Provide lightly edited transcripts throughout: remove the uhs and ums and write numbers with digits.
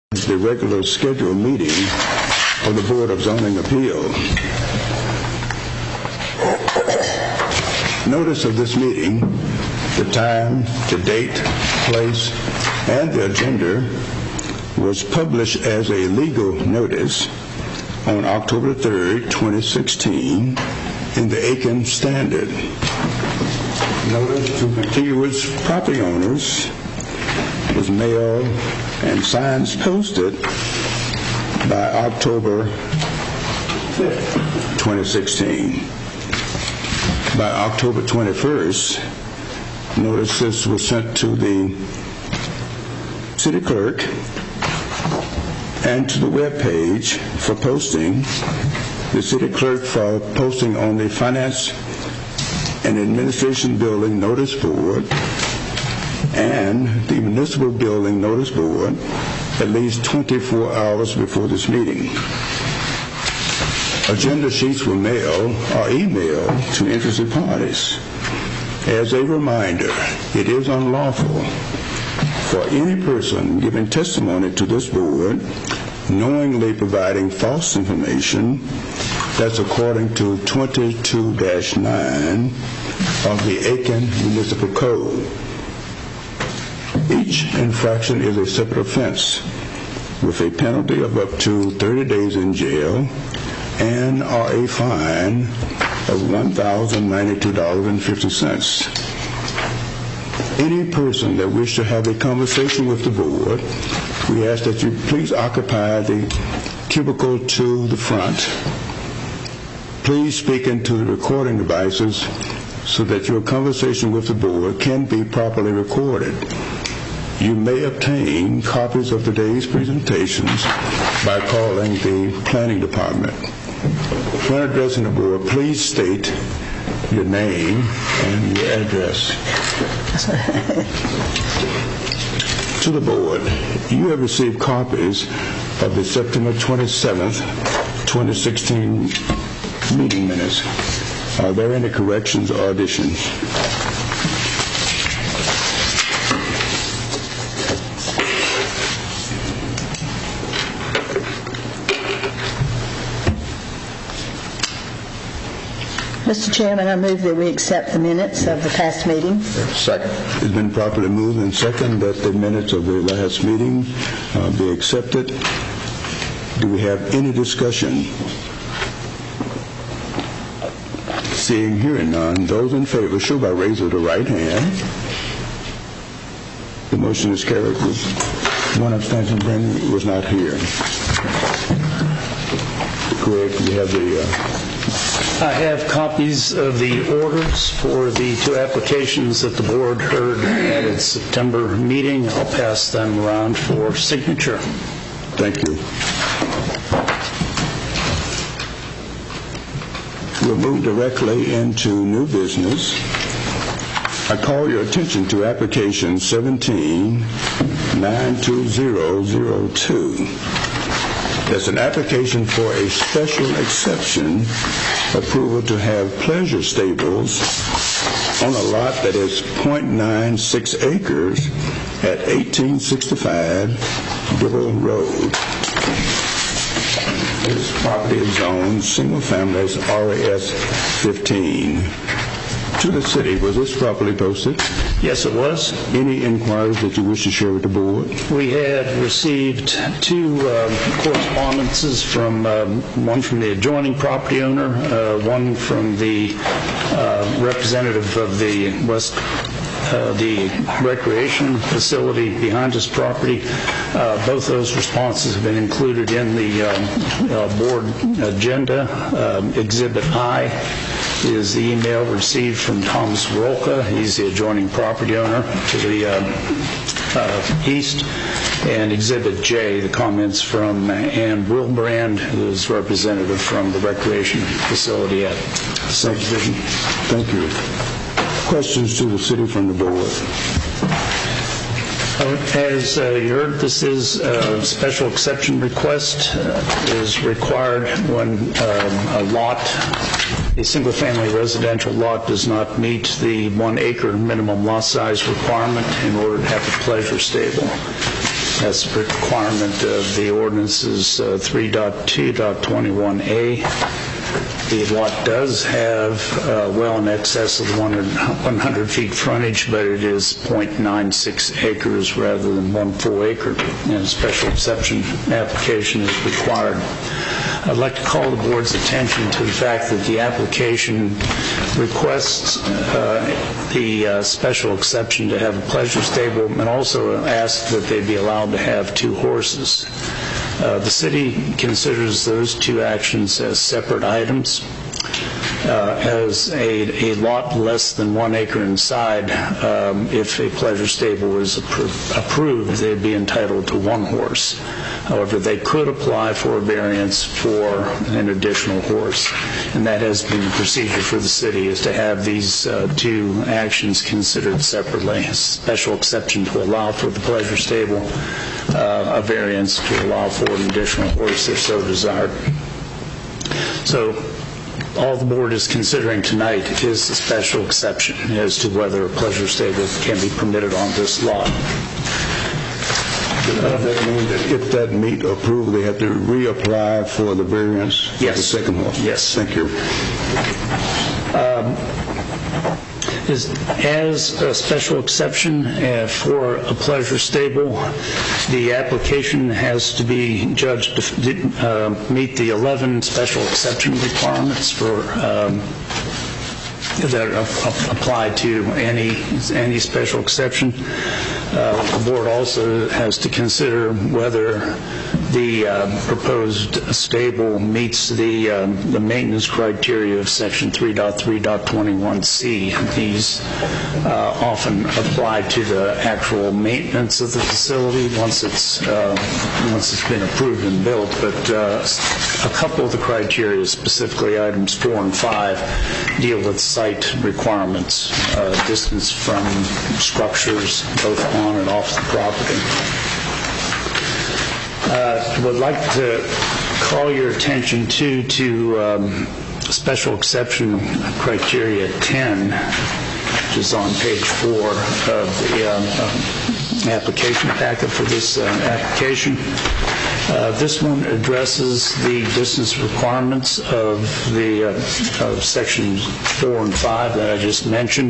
The regular scheduled meeting of the Board of Zoning Appeal. Notice of this meeting, the time, the date, place, and the agenda was published as a legal notice on October 3rd, 2016 in the Aiken Standard. Notice to contiguous property owners was mailed and signs posted by October 5th, 2016. By October 21st, notices were sent to the city clerk and to the web page for posting, the city clerk for posting on the Finance and Administration Building Notice Board and the Municipal Building Notice Board at least 24 hours before this meeting. Agenda sheets were mailed or emailed to interested parties. As a reminder, it is unlawful for any person giving testimony to this board knowingly providing false information. That's according to 22-9 of the Aiken Municipal Code. Each infraction is a separate offense with a penalty of up to 30 days in jail and or a fine of $1,092.50. Any person that wishes to have a conversation with the board, we ask that you please occupy the cubicle to the front. Please speak into the recording devices so that your conversation with the board can be properly recorded. You may obtain copies of today's presentations by calling the planning department. When addressing the board, please state your name and your address. To the board, you have received copies of the September 27th, 2016 meeting minutes. Are there any corrections or additions? Mr. Chairman, I move that we accept the minutes of the past meeting. Second. It's been properly moved and second that the minutes of the last meeting be accepted. Do we have any discussion? Seeing, hearing none, those in favor show by raising the right hand. The motion is carried with one abstention. Brandon was not here. Greg, we have the... I have copies of the orders for the two applications that the board heard at its September meeting. I'll pass them around for signature. Thank you. We'll move directly into new business. I call your attention to application 17-92002. There's an application for a special exception approval to have pleasure stables on a lot that is 0.96 acres at 1865 Dibble Road. This property is zoned single family as RAS 15. To the city, was this properly posted? Yes, it was. Any inquiries that you wish to share with the board? We had received two correspondences from one from the adjoining property owner, one from the representative of the the recreation facility behind his property. Both those responses have been included in the board agenda. Exhibit I is the email received from Thomas Rolka. He's the adjoining property owner to the east. And Exhibit J, the comments from Ann Wilbrand, who is representative from the recreation facility at the subdivision. Thank you. Questions to the city from the board? As you heard, this is a special exception request. Is required when a single-family residential lot does not meet the 1 acre minimum lot size requirement in order to have a pleasure stable. That's a requirement of the ordinances 3.2.21a. The lot does have well in excess of 100 feet frontage, but it is 0.96 acres rather than 1 full acre, and a special exception application is required. I'd like to call the board's attention to the fact that the application requests the special exception to have a pleasure stable, and also asks that they be allowed to have 2 horses. The city considers those 2 actions as separate items. As a lot less than 1 acre inside, if a pleasure stable is approved, they'd be entitled to 1 horse. However, they could apply for a variance for an additional horse, and that has been the procedure for the city, is to have these 2 actions considered separately. A special exception to allow for the pleasure stable, a variance to allow for an additional horse if so desired. So all the board is considering tonight is a special exception as to whether a pleasure stable can be permitted on this lot. Does that mean that if that meet approval, they have to reapply for the variance for the second horse? Yes. Thank you. As a special exception for a pleasure stable, the application has to be judged to meet the 11 special exception requirements for that apply to any special exception. The board also has to consider whether the proposed stable meets the maintenance criteria of Section 3.3.21c. These often apply to the actual maintenance of the facility once it's been approved and built. But a couple of the criteria, specifically items 4 and 5, deal with site requirements, distance from structures both on and off the property. I would like to call your attention to special exception criteria 10, which is on page 4 of the application packet for this application. This one addresses the distance requirements of the of sections 4 and 5 that I just mentioned.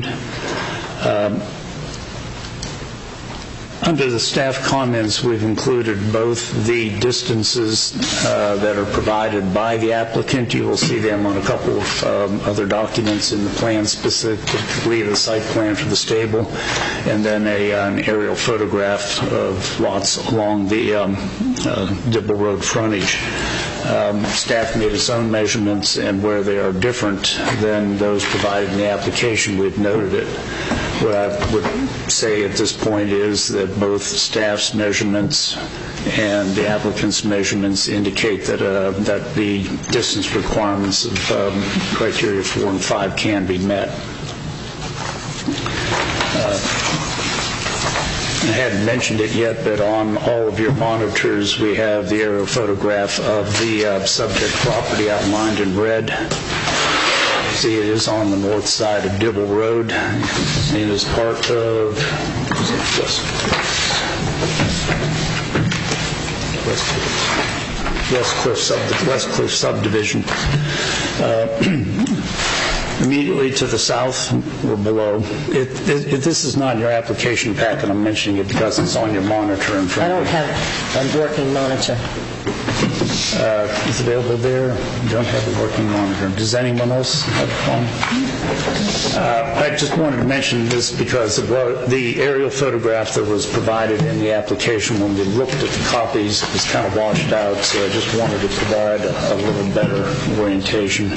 Under the staff comments, we've included both the distances that are provided by the applicant. You will see them on a couple of other documents in the plan, specifically the site plan for the stable, and then an aerial photograph of lots along the Dibble Road frontage. Staff made its own measurements, and where they are different than those provided in the application, we've noted it. What I would say at this point is that both staff's measurements and the applicant's measurements indicate that the distance requirements of criteria 4 and 5 can be met. I hadn't mentioned it yet, but on all of your monitors we have the aerial photograph of the subject property outlined in red. See, it is on the north side of Dibble Road. It is part of West Cliff subdivision. Immediately to the south or below. This is not in your application packet. I'm mentioning it because it's on your monitor in front of you. I don't have a working monitor. It's available there. You don't have a working monitor. Does anyone else have one? I just wanted to mention this because the aerial photograph that was provided in the application, when we looked at the copies, was kind of washed out, so I just wanted to provide a little better orientation.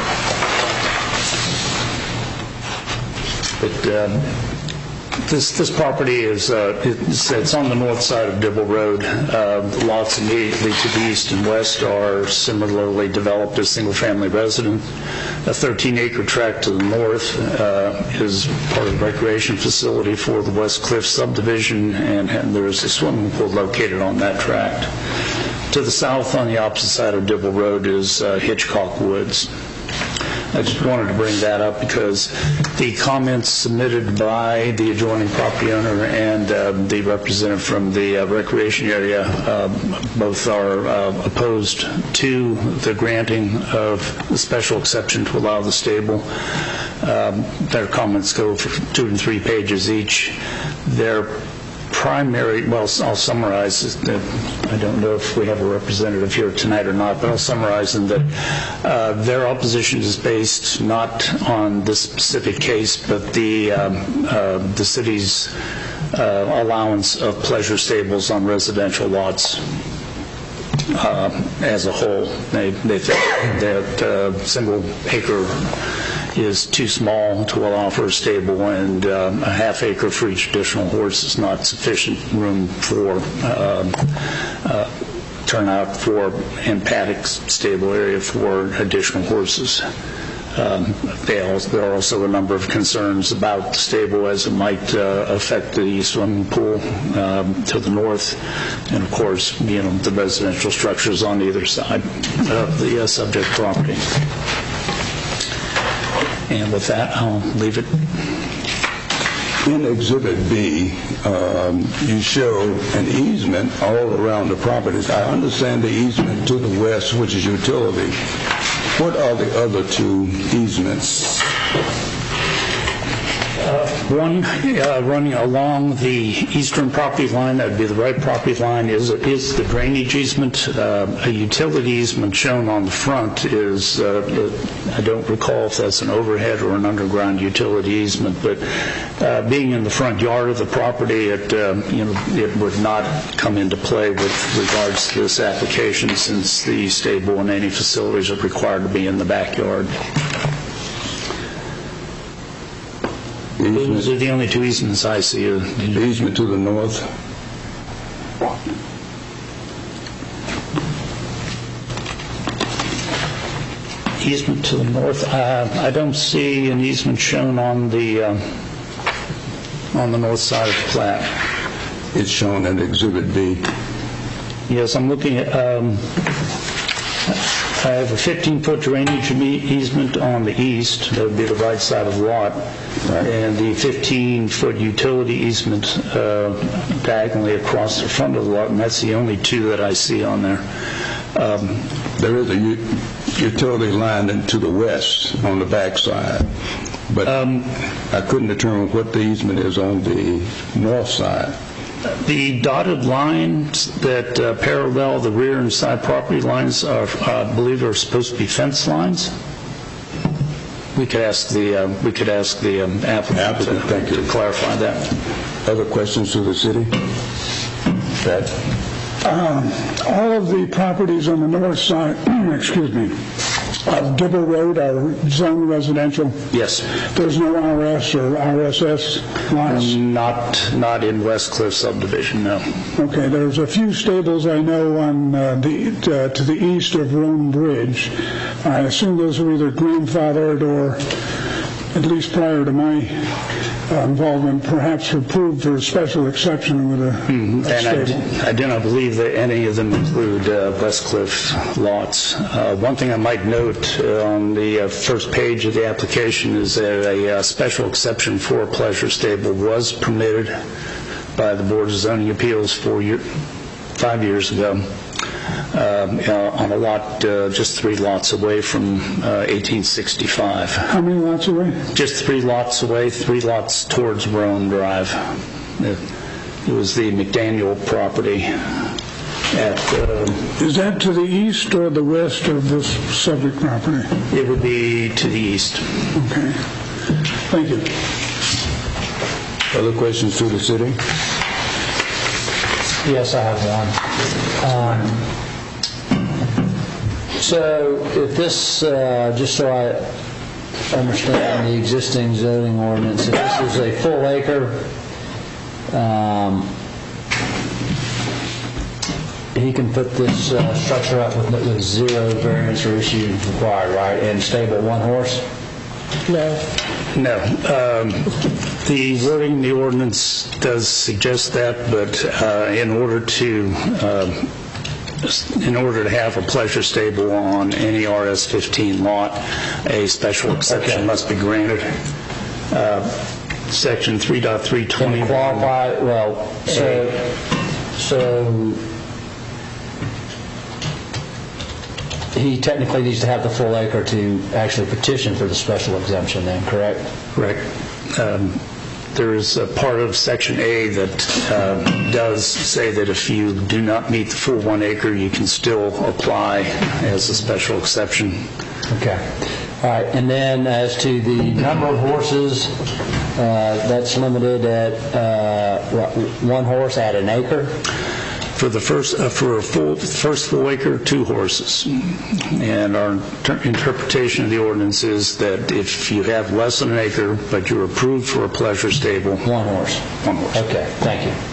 But this property is it's on the north side of Dibble Road. The lots immediately to the east and west are similarly developed as single-family residence. A 13-acre tract to the north is part of the recreation facility for the West Cliff subdivision, and there is a swimming pool located on that tract. To the south, on the opposite side of Dibble Road, is Hitchcock Woods. I just wanted to bring that up because the comments submitted by the adjoining property owner and the representative from the recreation area both are opposed to the granting of the special exception to allow the stable. Their comments go for 2 and 3 pages each. Their primary, well, I'll summarize. I don't know if we have a representative here tonight or not, but I'll summarize them that their opposition is based not on this specific case, but the city's allowance of pleasure stables on residential lots as a whole. They think that single acre is too small to allow for a stable, and a half acre for each additional horse is not sufficient room for turnout for and paddock stable area for additional horses. There are also a number of concerns about the stable as it might affect the swimming pool to the north, and of course, the residential structures on either side of the subject property. And with that, I'll leave it. In Exhibit B, you show an easement all around the properties. I understand the easement to the west, which is utility. What are the other 2 easements? One running along the eastern property line, that would be the right property line, is the drainage easement. A utility easement shown on the front is, I don't recall if that's an overhead or an underground utility easement, but being in the front yard of the property, it would not come into play with regards to this application, since the stable and any facilities are required to be in the backyard. Those are the only 2 easements I see. The easement to the north. Easement to the north. I don't see an easement shown on the north side of the plat. It's shown in Exhibit B. Yes, I'm looking at. I have a 15-foot drainage easement on the east. That would be the right side of the lot. Right. And the 15-foot utility easement diagonally across the front of the lot, and that's the only 2 that I see on there. There is a utility line to the west on the back side, but I couldn't determine what the easement is on the north side. The dotted lines that parallel the rear and side property lines are, I believe, are supposed to be fence lines. We could ask the applicant to clarify that. Other questions to the city? That all of the properties on the north side, of Gibber Road are zoned residential. Yes. There's no RS or RSS lines? Not in Westcliff subdivision, no. Okay, there's a few stables I know on to the east of Rome Bridge. I assume those are either grandfathered or, at least prior to my involvement, perhaps approved for a special exception with a stable. And I do not believe that any of them include Westcliff lots. One thing I might note on the first page of the application is that a special exception for a pleasure stable was permitted by the Board of Zoning Appeals 5 years ago on a lot just 3 lots away from 1865. How many lots away? Just 3 lots away, 3 lots towards Rome Drive. It was the McDaniel property. Is that to the east or the west of this subject property? It would be to the east. Okay. Thank you. Other questions to the city? Yes, I have one. So if this, just so I understand the existing zoning ordinance, if this is a full acre, he can put this structure up with 0 variance or issue required, right? And stable 1 horse? No. The wording in the ordinance does suggest that, but in order to in order to have a pleasure stable on any RS-15 lot, a special exception must be granted. Section 3.320. Qualify, well, so he technically needs to have the full acre to actually petition for the special exemption then, correct? Correct. There is a part of Section A that does say that if you do not meet the full 1 acre, you can still apply as a special exception. Okay. All right. And then as to the number of horses, that's limited at 1 horse at an acre? For the first full acre, 2 horses. And our interpretation of the ordinance is that if you have less than an acre, but you're approved for a pleasure stable, 1 horse. 1 horse. Okay, thank you.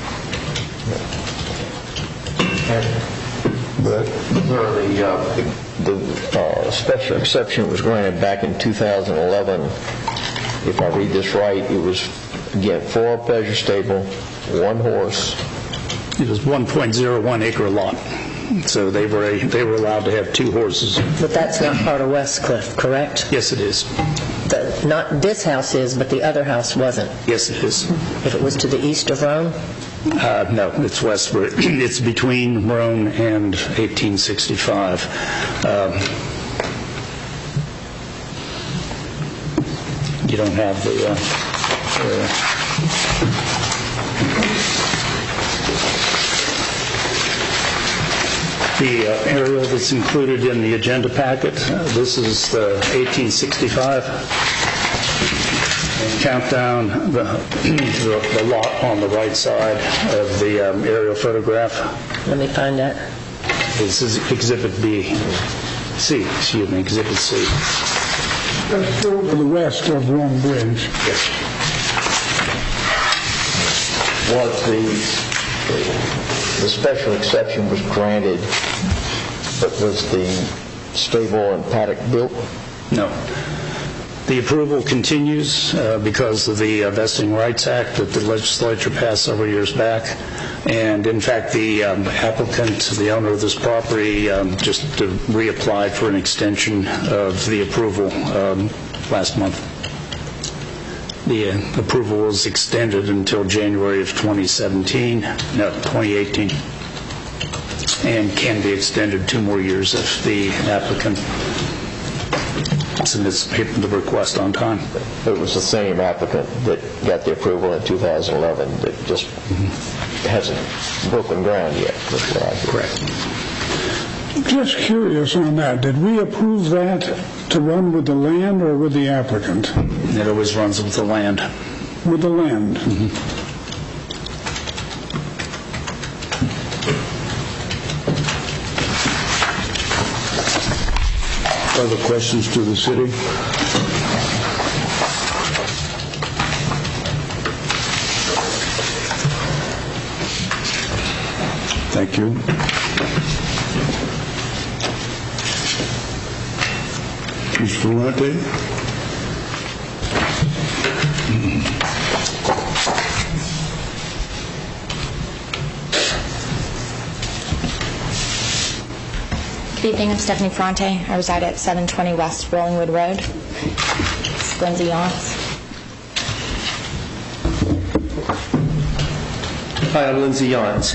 The special exception was granted back in 2011. If I read this right, it was, again, 4 pleasure stable, 1 horse. It was 1.01 acre lot, so they were allowed to have 2 horses. But that's not part of Westcliff, correct? Yes, it is. Not this house is, but the other house wasn't. Yes, it is. If it was to the east of Rome? No, it's westward. It's between Rome and 1865. You don't have the aerial that's included in the agenda packet. This is the 1865. And count down the lot on the right side of the aerial photograph. Let me find that. This is Exhibit C. Exhibit C. That's to the west of Rome Bridge. Yes. The special exception was granted, but was the stable and paddock built? No. The approval continues because of the Vesting Rights Act that the legislature passed several years back. And in fact, the applicant, the owner of this property, just reapplied for an extension of the approval last month. The approval was extended until January of 2018, and can be extended 2 more years if the applicant submits the request on time. It was the same applicant that got the approval in 2011 that just hasn't broken ground yet. That's what I hear. Correct. Just curious on that. Did we approve that to run with the land or with the applicant? It always runs with the land. With the land. Other questions to the city? Thank you. Mr. Ferrante? Good evening, I'm Stephanie Ferrante. I reside at 720 West Rollingwood Road. It's Lindsay Yance. Hi, I'm Lindsay Yance.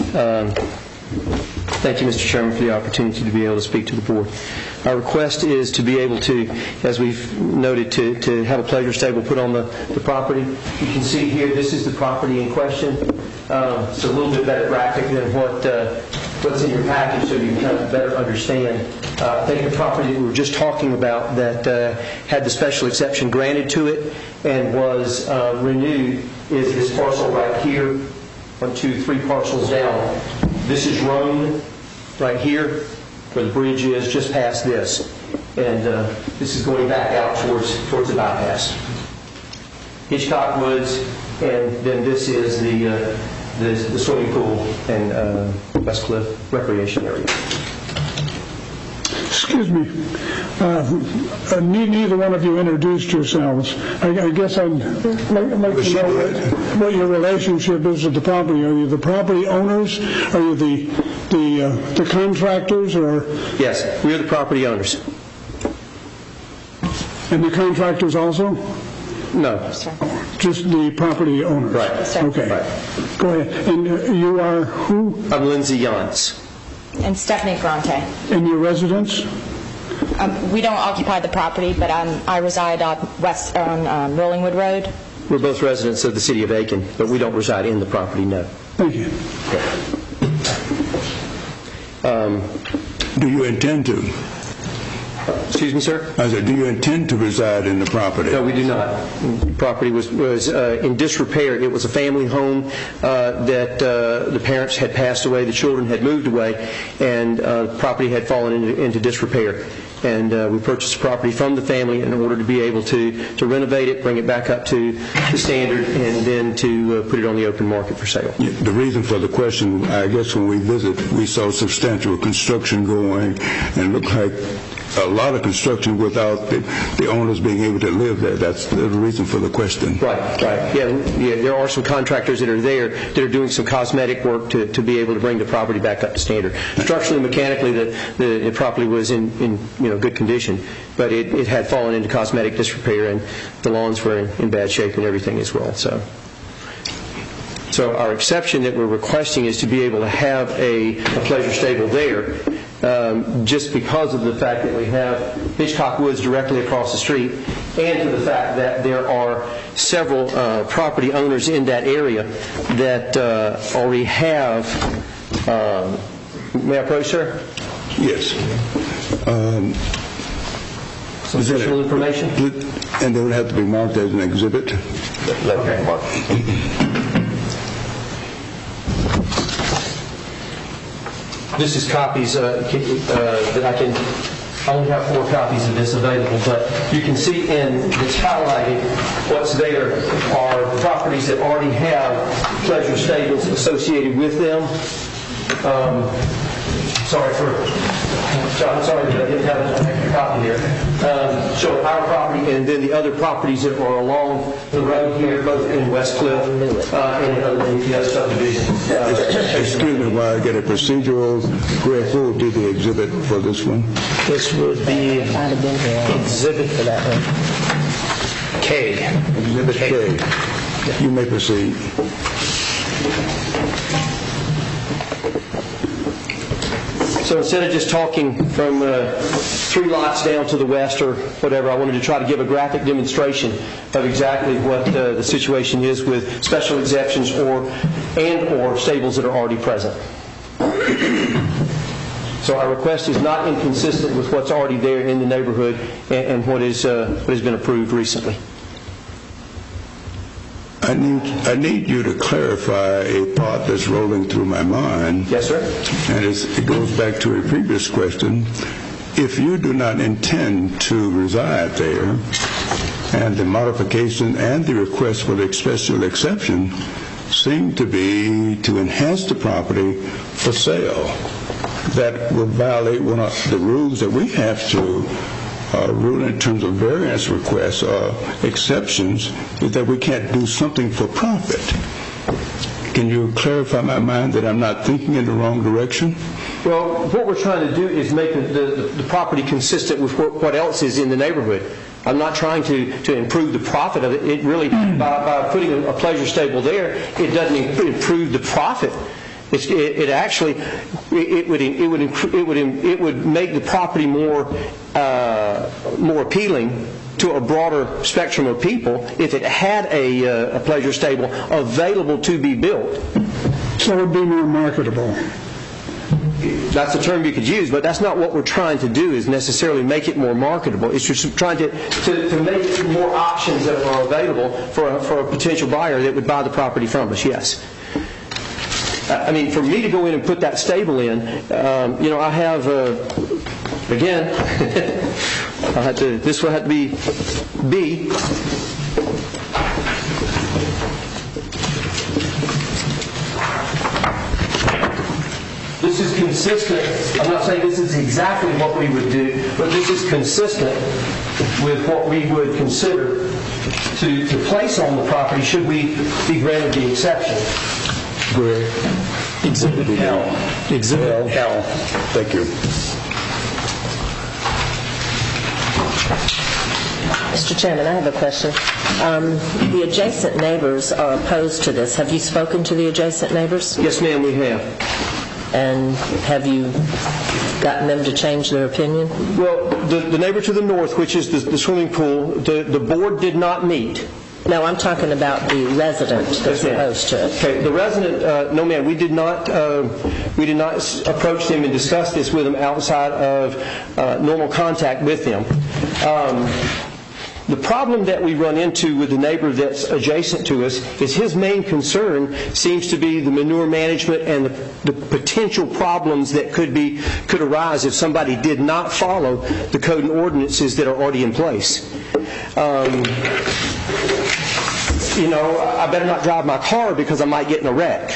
Thank you, Mr. Chairman, for the opportunity to be able to speak to the board. Our request is to be able to, as we've noted, to have a pleasure stable put on the property. You can see here, this is the property in question. It's a little bit better graphic than what's in your package, so you can kind of better understand. I think the property that we were just talking about that had the special exception granted to it and was renewed is this parcel right here, 1, 2, 3 parcels down. This is Rome right here, where the bridge is, just past this. And this is going back out towards the bypass. Hitchcock Woods, and then this is the swimming pool and Westcliff recreation area. Excuse me. Neither one of you introduced yourselves. I guess I'd like to know what your relationship is with the property. Are you the property owners? Are you the contractors? Or Yes, we are the property owners. And the contractors also? No. Just the property owners? Right. Okay. Right. Go ahead. And you are who? I'm Lindsay Yance. And Stephanie Bronte. And your residence? We don't occupy the property, but I reside on Rollingwood Road. We're both residents of the city of Aiken, but we don't reside in the property, no. Thank you. Do you intend to? Excuse me, sir? I said, do you intend to reside in the property? No, we do not. The property was in disrepair. It was a family home that the parents had passed away, the children had moved away, and the property had fallen into disrepair. And we purchased the property from the family in order to be able to renovate it, bring it back up to the standard, and then to put it on the open market for sale. The reason for the question, I guess when we visited, we saw substantial construction going, and it looked like a lot of construction without the owners being able to live there. That's the reason for the question. Right. Yeah, there are some contractors that are there that are doing some cosmetic work to be able to bring the property back up to standard. Structurally, mechanically, the property was in good condition, but it had fallen into cosmetic disrepair, and the lawns were in bad shape and everything as well. So our exception that we're requesting is to be able to have a pleasure stable there, just because of the fact that we have Hitchcock Woods directly across the street, and to the fact that there are several property owners in that area that already have. May I approach, sir? Yes. Some additional information? And they would have to be marked as an exhibit? Okay. This is copies that I only have 4 copies of this available, but you can see it's highlighted what's there are properties that already have pleasure stables associated with them. Sorry that I didn't have an extra copy here. Showing our property and then the other properties that are along the road here, both in West Cliff and in the other subdivisions. Excuse me while I get a procedural. Greg, who will do the exhibit for this one? This would be exhibit for that one. K. Exhibit K. You may proceed. So instead of just talking from 3 lots down to the west or whatever, I wanted to try to give a graphic demonstration of exactly what the situation is with special exceptions or stables that are already present. So our request is not inconsistent with what's already there in the neighborhood and what has been approved recently. I need you to clarify a thought that's rolling through my mind. Yes, sir. And it goes back to a previous question. If you do not intend to reside there, and the modification and the request for the special exception seem to be to enhance the property for sale, that will violate one of the rules that we have to rule in terms of variance requests or exceptions, is that we can't do something for profit. Can you clarify my mind that I'm not thinking in the wrong direction? Well, what we're trying to do is make the property consistent with what else is in the neighborhood. I'm not trying to improve the profit of it. It really, by putting a pleasure stable there, it doesn't improve the profit. It actually would make the property more appealing to a broader spectrum of people if it had a pleasure stable available to be built. So it would be more marketable. That's the term you could use, but that's not what we're trying to do, is necessarily make it more marketable. It's just trying to make more options that are available for a potential buyer that would buy the property from us, yes. I mean, for me to go in and put that stable in, I have, again, this will have to be B. This is consistent. I'm not saying this is exactly what we would do, but this is consistent with what we would consider to place on the property should we be granted the exception. Greg? Exhibit L. Exhibit L. Thank you. Mr. Chairman, I have a question. The adjacent neighbors are opposed to this. Have you spoken to the adjacent neighbors? Yes, ma'am, we have. And have you gotten them to change their opinion? Well, the neighbor to the north, which is the swimming pool, the board did not meet. No, I'm talking about the resident that's opposed to it. Okay, the resident, no ma'am, we did not approach them and discuss this with them outside of normal contact with them. The problem that we run into with the neighbor that's adjacent to us is his main concern seems to be the manure management and the potential problems that could arise if somebody did not follow the code and ordinances that are already in place. I better not drive my car because I might get in a wreck.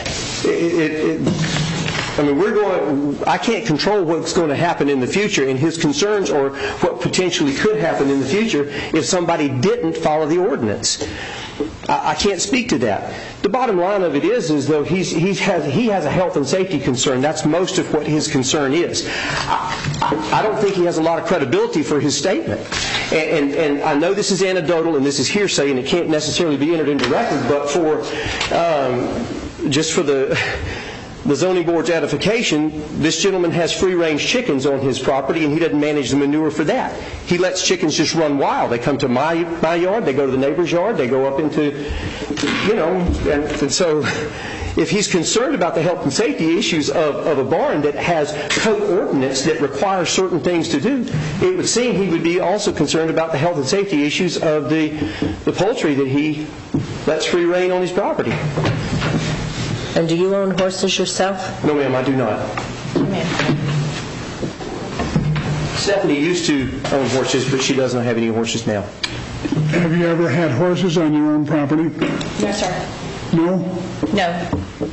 I can't control what's going to happen in the future, and his concerns are what potentially could happen in the future if somebody didn't follow the ordinance. I can't speak to that. The bottom line of it is though he has a health and safety concern. That's most of what his concern is. I don't think he has a lot of credibility for his statement. And I know this is anecdotal and this is hearsay and it can't necessarily be entered into record, but just for the zoning board's edification, this gentleman has free-range chickens on his property and he doesn't manage the manure for that. He lets chickens just run wild. They come to my yard, they go to the neighbor's yard, they go up into, and so if he's concerned about the health and safety issues of a barn that has code ordinance that requires certain things to do, it would seem he would be also concerned about the health and safety issues of the poultry that he lets free rein on his property. And do you own horses yourself? No, ma'am, I do not. Stephanie used to own horses, but she doesn't have any horses now. Have you ever had horses on your own property? No, sir. No? No.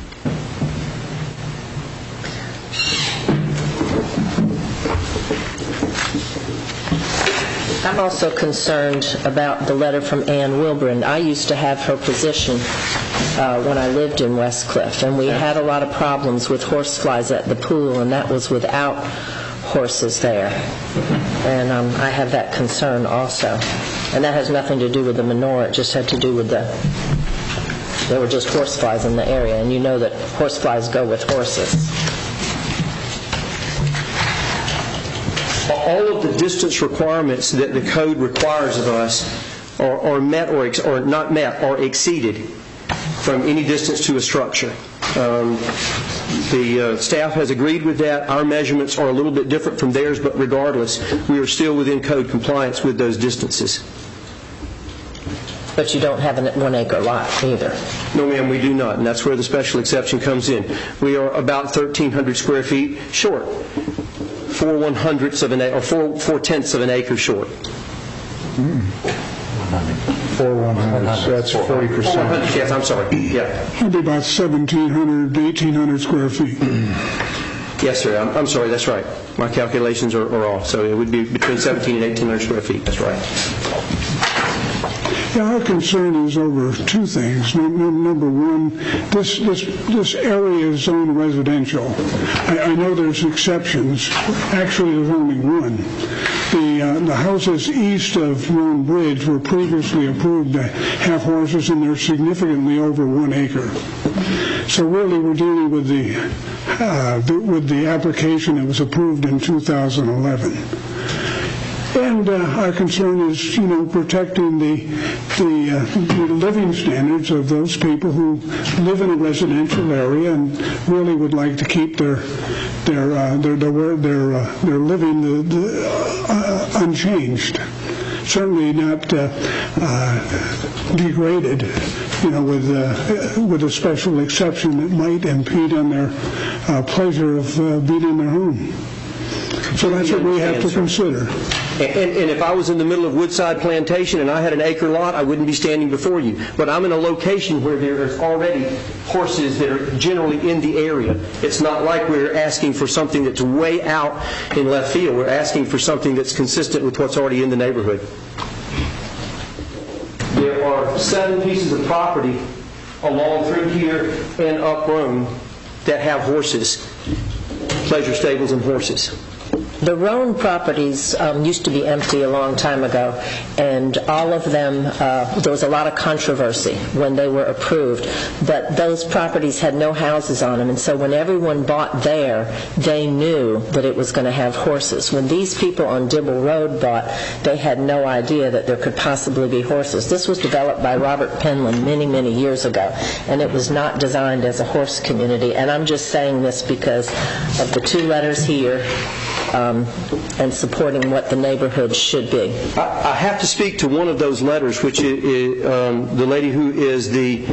I'm also concerned about the letter from Ann Wilburn. I used to have her position when I lived in West Cliff, and we had a lot of problems with horseflies at the pool, and that was without horses there. And I have that concern also. And that has nothing to do with the manure. It just had to do with there were just horseflies in the area, and you know that horseflies go with horses. All of the distance requirements that the code requires of us are met or not met or exceeded from any distance to a structure. The staff has agreed with that. Our measurements are a little bit different from theirs, but regardless, we are still within code compliance with those distances. But you don't have a 1 acre lot either. No, ma'am, we do not, and that's where the special exception comes in. We are about 1,300 square feet short. 4/100ths of an acre, or 4/10ths of an acre short. 4/100, that's 40%. Yes, I'm sorry. Yeah. It'd be about 1,700, 1,800 square feet. Yes, sir. I'm sorry. That's right. My calculations are off. So it would be between 1,700 and 1,800 square feet. That's right. Yeah, our concern is over two things. Number one, this area is zoned residential. I know there's exceptions. Actually, there's only one. The houses east of Roan Bridge were previously approved to have horses, and they're significantly over 1 acre. So really, we're dealing with the application that was approved in 2011. And our concern is, protecting the living standards of those people who live in a residential area and really would like to keep their living unchanged. Certainly not degraded, with a special exception that might impede on their pleasure of being in their home. So that's what we have to consider. And if I was in the middle of Woodside Plantation and I had an acre lot, I wouldn't be standing before you. But I'm in a location where there's already horses that are generally in the area. It's not like we're asking for something that's way out in left field. We're asking for something that's consistent with what's already in the neighborhood. There are 7 pieces of property along through here and up Rome that have horses, pleasure stables and horses. The Roan properties used to be empty a long time ago, and all of them, there was a lot of controversy when they were approved, but those properties had no houses on them, and so when everyone bought there, they knew that it was going to have horses. When these people on Dibble Road bought, they had no idea that there could possibly be horses. This was developed by Robert Penland many, many years ago, and it was not designed as a horse community, and I'm just saying this because of the 2 letters here, and supporting what the neighborhood should be. I have to speak to one of those letters, which is the lady who is the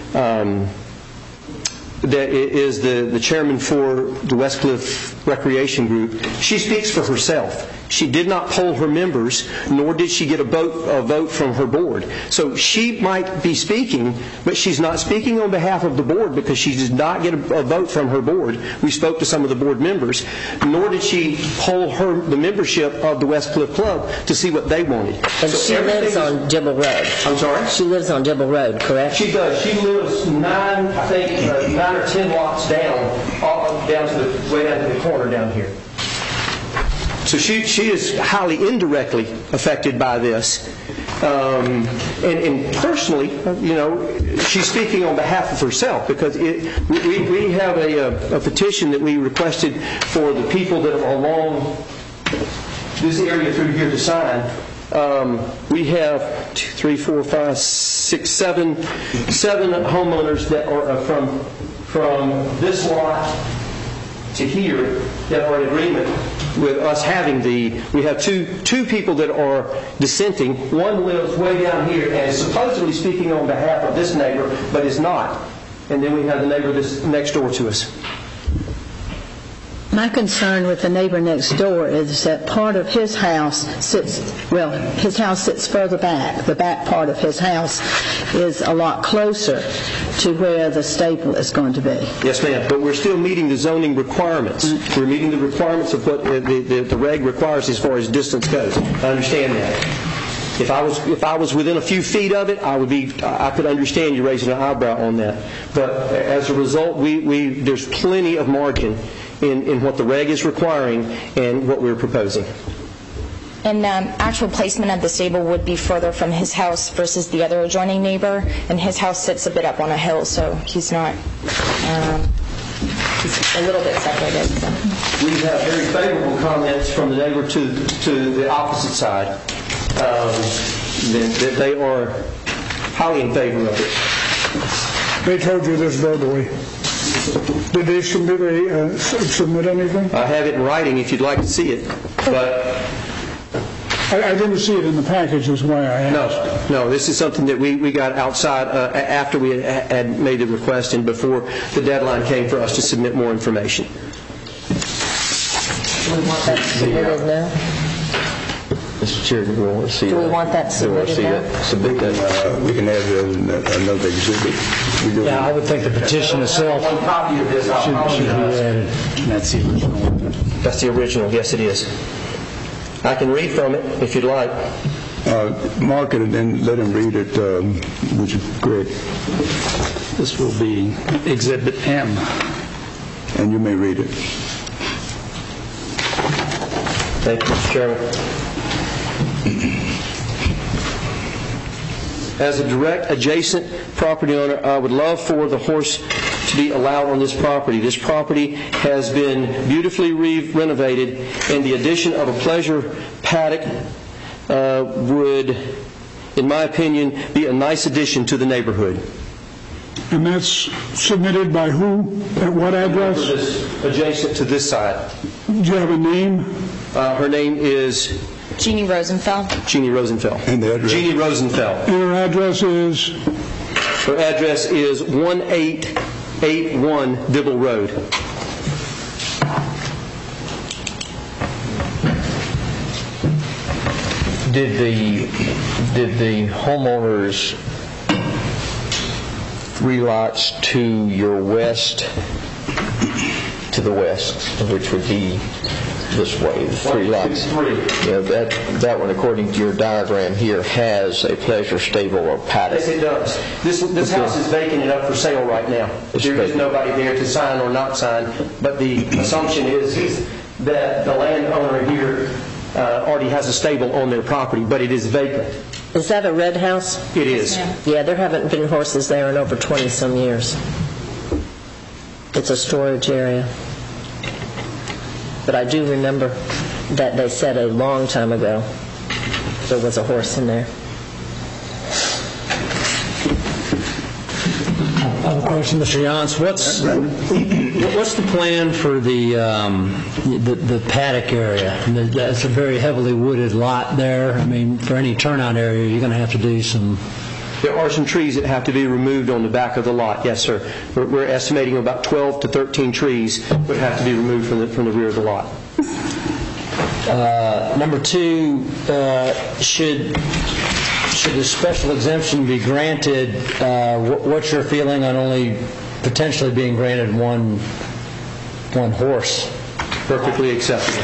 chairman for the Westcliff Recreation Group. She speaks for herself. She did not poll her members, nor did she get a vote from her board. So she might be speaking, but she's not speaking on behalf of the board because she did not get a vote from her board. We spoke to some of the board members, nor did she poll the membership of the Westcliff Club to see what they wanted. And so she lives on Dibble Road. I'm sorry? She lives on Dibble Road, correct? She does. She lives 9 or 10 blocks down to way down to the corner down here. So she is highly indirectly affected by this. And personally, she's speaking on behalf of herself because we have a petition that we requested for the people that are along this area through here to sign. We have 2, 3, 4, 5, 6, 7 homeowners that are from this lot to here that are in agreement with us having we have two people that are dissenting. One lives way down here and is supposedly speaking on behalf of this neighbor, but is not. And then we have the neighbor that's next door to us. My concern with the neighbor next door is that part of his house his house sits further back. The back part of his house is a lot closer to where the stable is going to be. Yes, ma'am, but we're still meeting the zoning requirements. Mm-hmm. We're meeting the requirements of what the reg requires as far as distance goes. I understand that. If I was within a few feet of it, I could understand you raising an eyebrow on that. But as a result, there's plenty of margin in what the reg is requiring and what we're proposing. And actual placement of the stable would be further from his house versus the other adjoining neighbor, and his house sits a bit up on a hill, so he's not. He's a little bit separated. So. We have very favorable comments from the neighbor to the opposite side. That they are highly in favor of it. They told you this verbally. Did they submit anything? I have it in writing if you'd like to see it. But I didn't see it in the package is why I asked. No, this is something that we got outside after we had made the request and before the deadline came for us to submit more information. Do we want that submitted now? Mr. Chair, do we want to see that? Do we want that submitted now? Submit that. We can add another exhibit. Yeah, I would think the petition itself one copy of this should be added. That's the original. That's the original, yes it is. I can read from it if you'd like. Mark it and then let him read it, which is great. This will be Exhibit M. And you may read it. Thank you, Mr. Chairman. As a direct adjacent property owner, I would love for the horse to be allowed on this property. This property has been beautifully renovated, and the addition of a pleasure paddock would, in my opinion, be a nice addition to the neighborhood. And that's submitted by who? At what address? Adjacent to this side. Do you have a name? Her name is Jeannie Rosenfeld. Jeannie Rosenfeld. And the address? Jeannie Rosenfeld. And her address is? Her address is 1881 Dibble Road. Did the homeowners 3 lots to your west, to the west, which would be this way, the 3 lots? 3. Yeah, that one, according to your diagram here, has a pleasure stable or paddock. Yes, it does. This house is vacant and up for sale right now. There is nobody there to sign or not sign, but the assumption is that the landowner here already has a stable on their property, but it is vacant. Is that a red house? It is. Yeah, there haven't been horses there in over 20-some years. It's a storage area. But I do remember that they said a long time ago there was a horse in there. I have a question, Mr. Jans. What's the plan for the paddock area? And that's a very heavily wooded lot there. I mean, for any turnout area, you're going to have to do some... There are some trees that have to be removed on the back of the lot, yes, sir. We're estimating about 12 to 13 trees would have to be removed from the rear of the lot. Number 2, should the special exemption be granted, what's your feeling on only potentially being granted one horse? Perfectly acceptable.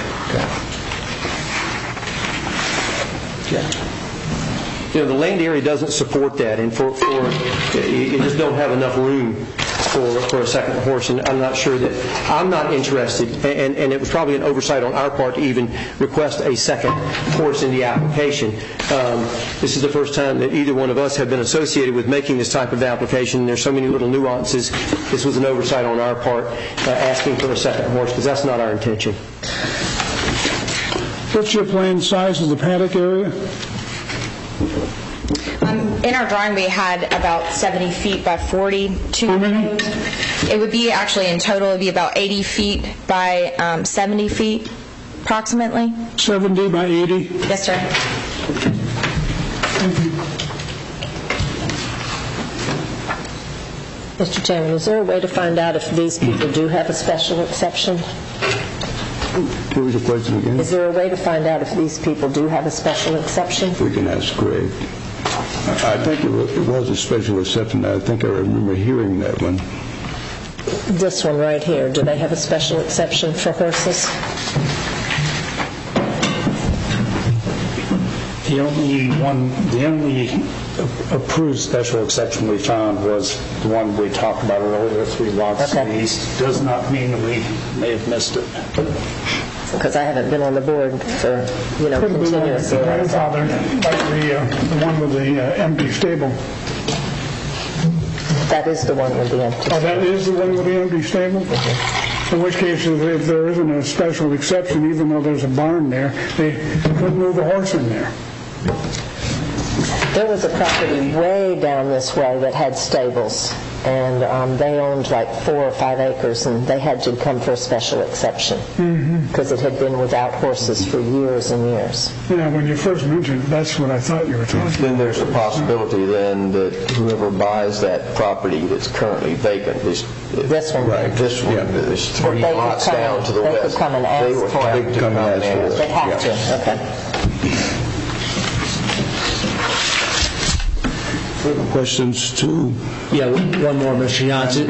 Okay. You know, the land area doesn't support that, and you just don't have enough room for a second horse, and I'm not sure that I'm not interested, and it was probably an oversight on our part to even request a second horse in the application. This is the first time that either one of us have been associated with making this type of application. There's so many little nuances. This was an oversight on our part, asking for a second horse, because that's not our intention. What's your planned size of the paddock area? In our drawing, we had about 70 feet by 40. How many? It would be actually in total, it would be about 80 feet by 70 feet, approximately. 70 by 80? Yes, sir. Thank you. Mr. Chairman, is there a way to find out if these people do have a special exception? What was the question again? Is there a way to find out if these people do have a special exception? We can ask Greg. I think it was a special exception. I think I remember hearing that one. This one right here, do they have a special exception for horses? The only approved special exception we found was the one we talked about earlier, 3 lots to the east. Does not mean that we may have missed it. Because I haven't been on the board for, continuously. Grandfather, like the one with the empty stable. That is the one with the empty stable. Oh, that is the one with the empty stable? Mm-hmm. In which case, if there isn't a special exception, even though there's a barn there, they couldn't move a horse in there. There was a property way down this way that had stables, and they owned like 4 or 5 acres, and they had to come for a special exception because it had been without horses for years and years. Yeah, when you first mentioned it, that's what I thought you were talking about. Then there's a possibility then that whoever buys that property that's currently vacant, this one, right? This one, there's 3 lots down to the west. They could come and ask for it. They come and ask for it. They have to. Okay. Questions too? Yeah, one more, Mr. Johnson.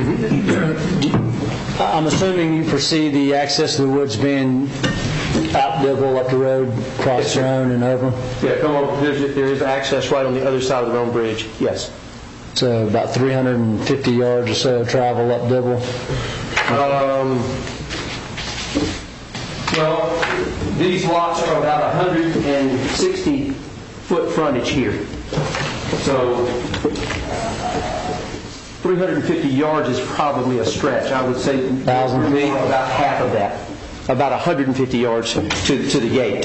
I'm assuming you foresee the access to the woods being out Dibble, up the road, across the Rhone and over? Yeah, come over. There is access right on the other side of the Rhone Bridge, yes. So about 350 yards or so of travel up Dibble? Well, these lots are about 160-foot frontage here. So 350 yards is probably a stretch. I would say 1,000 feet? About half of that. About 150 yards to the gate.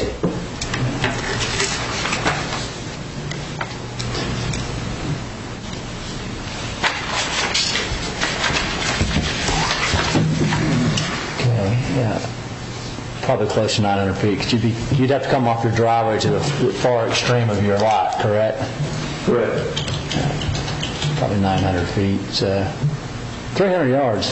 Okay, yeah. Probably close to 900 feet. 'Cause you'd have to come off your driveway to the far extreme of your lot, correct? Correct. Probably 900 feet. So 300 yards.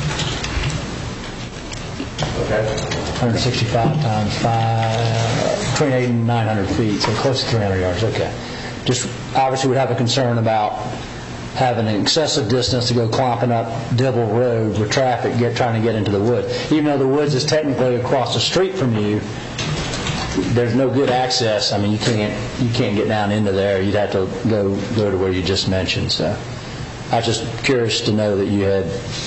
Okay. 165 times 5. between 800 and 900 feet, so close to 300 yards, okay. Just obviously would have a concern about having an excessive distance to go clomping up Dibble Road with traffic trying to get into the woods. Even though the woods is technically across the street from you, there's no good access. I mean, you can't get down into there. You'd have to go to where you just mentioned. So I was just curious to know that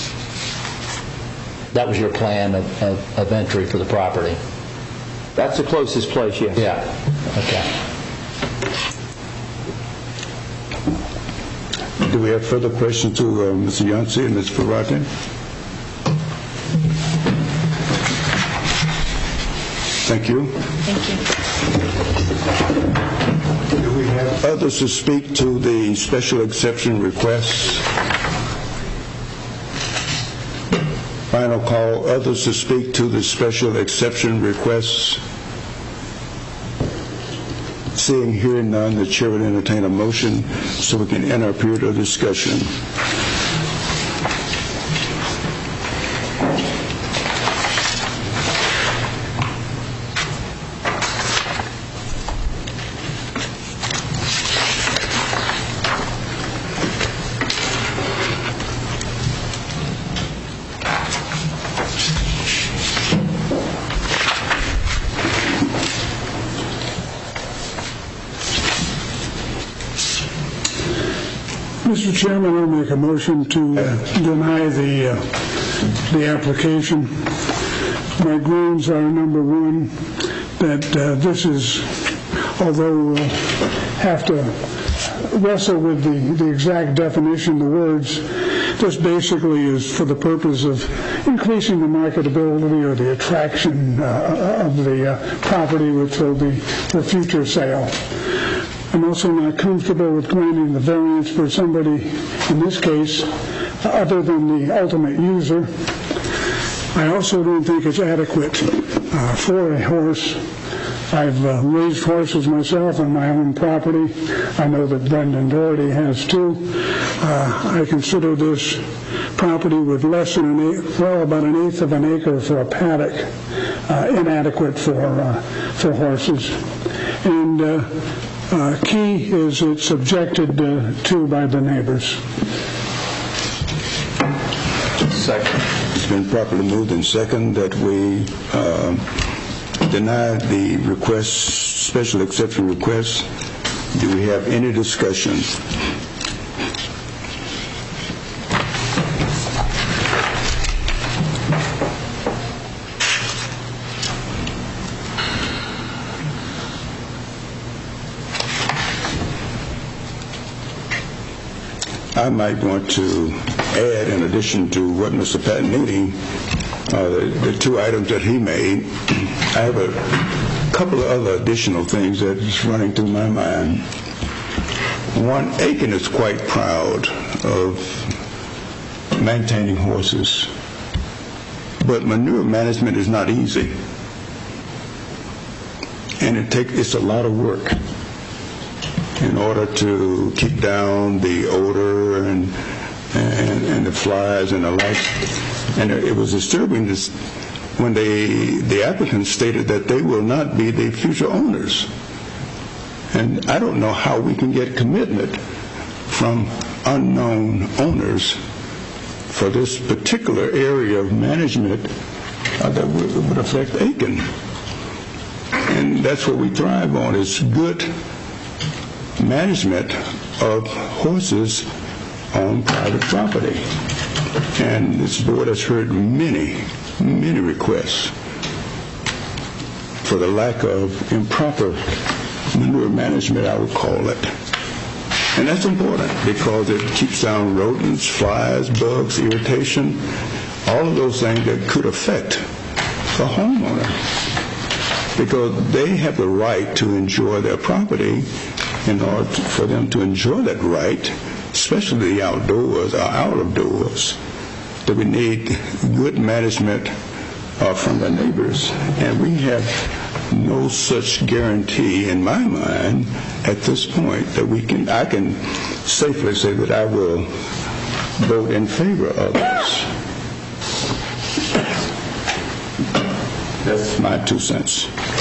that was your plan of entry for the property. That's the closest place, yes. Yeah. Okay. Do we have further questions to Mr. Yancey and Ms. Ferrati? Thank you. Thank you. Do we have others to speak to the special exception requests? Final call, others to speak to the special exception requests? Seeing, hearing none, the chair would entertain a motion so we can end our period of discussion. Mr. Chairman, I'll make a motion to deny the application. My grounds are, number one, that this is, although we'll have to wrestle with the exact definition of the words, this basically is for the purpose of increasing the marketability or the attraction of the property, which will be for future sale. I'm also not comfortable with granting the variance for somebody, in this case, other than the ultimate user. I also don't think it's adequate for a horse. I've raised horses myself on my own property. I know that Brendan Doherty has too. I consider this property with less than about an eighth of an acre for a paddock inadequate for horses. And key is it's objected to by the neighbors. Second. It's been properly moved and second that we deny the request, special exception request. Do we have any discussion? I might want to add, in addition to what Mr. Patnini, the two items that he made, I have a couple of other additional things that is running through my mind. One, Aiken is quite proud of maintaining horses, but manure management is not easy, and it's a lot of work in order to keep down the odor and the flies and the like. And it was disturbing when the applicants stated that they will not be the future owners. And I don't know how we can get commitment from unknown owners for this particular area of management that would affect Aiken. And that's what we thrive on, is good management of horses on private property. And this board has heard many, many requests for the lack of improper manure management, I would call it. And that's important because it keeps down rodents, flies, bugs, irritation, all of those things that could affect the homeowner, because they have the right to enjoy their property. In order for them to enjoy that right, especially the outdoors or out of doors, that we need good management from the neighbors. And we have no such guarantee in my mind at this point that I can safely say that I will vote in favor of this. That's my 2 cents.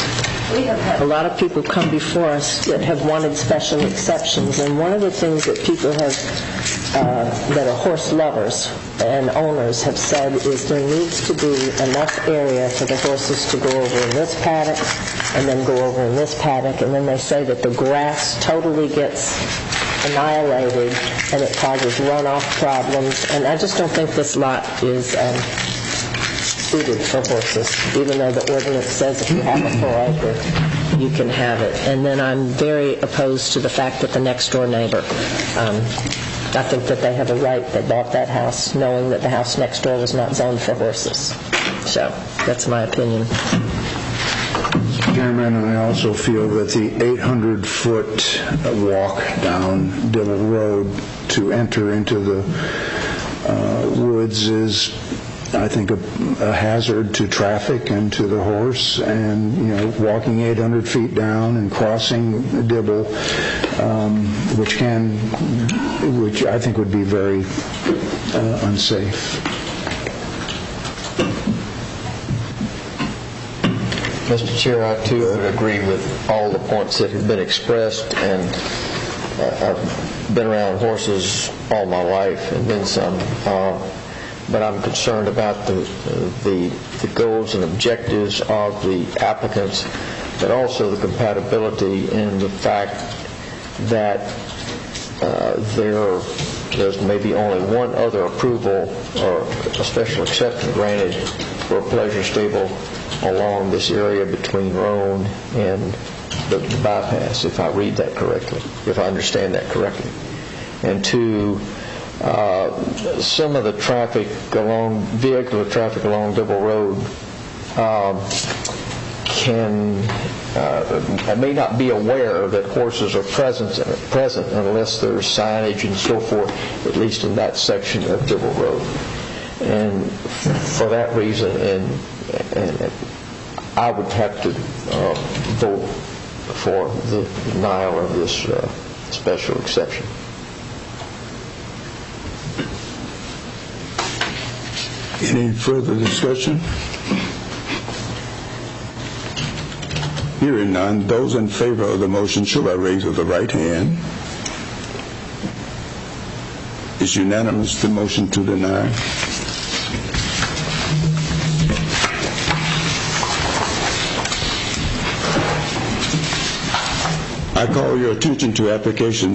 We have had a lot of people come before us that have wanted special exceptions, and one of the things that people have, that are horse lovers and owners have said is there needs to be enough area for the horses to go over in this paddock and then go over in this paddock, and then they say that the grass totally gets annihilated and it causes runoff problems, and I just don't think this lot is suited for horses, even though the ordinance says if you have a 4-acre, you can have it. And then I'm very opposed to the fact that the next door neighbor, I think that they have a right. They bought that house knowing that the house next door was not zoned for horses. So that's my opinion. Chairman, I also feel that the 800-foot walk down Dibble Road to enter into the woods is, I think, a hazard to traffic and to the horse, and walking 800 feet down and crossing Dibble, which I think would be very unsafe. Mr. Chair, I too would agree with all the points that have been expressed, and I've been around horses all my life and then some. But I'm concerned about the goals and objectives of the applicants, but also the compatibility and the fact that there's maybe only one other approval or a special exception granted for a pleasure stable along this area between Roan and the bypass, if I read that correctly, if I understand that correctly. And two, some of the vehicular traffic along Dibble Road may not be aware that horses are present unless there's signage and so forth, at least in that section of Dibble Road. And for that reason, and I would have to vote for the denial of this special exception. Any further discussion? Hearing none, those in favor of the motion show by raise of the right hand. It's unanimous, the motion to deny. I call your attention to application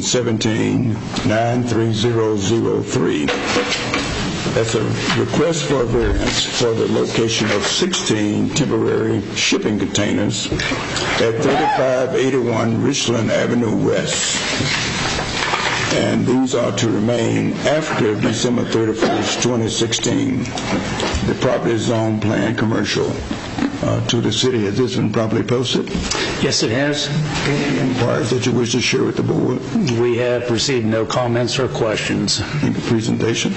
17-93003. That's a request for a variance for the location of 16 temporary shipping containers at 3581 Richland Avenue West. And these are to remain after December 31st, 2016. The property is zone plan commercial to the city. Has this been properly posted? Yes, it has. Any inquiries that you wish to share with the board? We have received no comments or questions. In the presentation.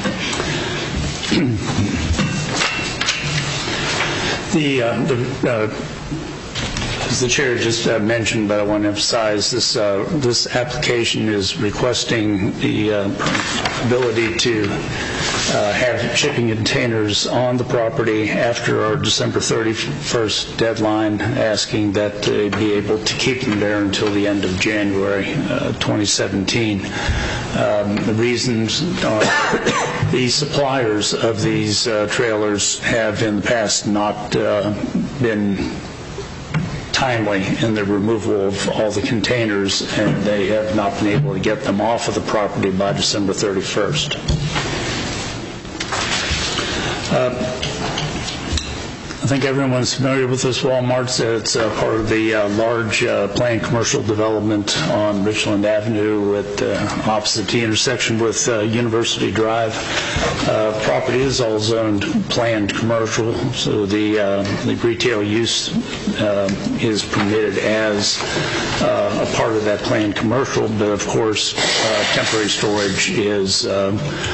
As the chair just mentioned, but I want to emphasize this application is requesting the ability to have shipping containers on the property after our December 31st deadline, asking that they be able to keep them there until the end of January 2017. The reasons are the suppliers of these trailers have in the past not been timely in the removal of all the containers, and they have not been able to get them off of the property by December 31st. I think everyone's familiar with this Walmart. It's part of the large planned commercial development on Richland Avenue at opposite the intersection with University Drive. Property is all zoned planned commercial, so the retail use is permitted as a part of that planned commercial, but of course temporary storage is a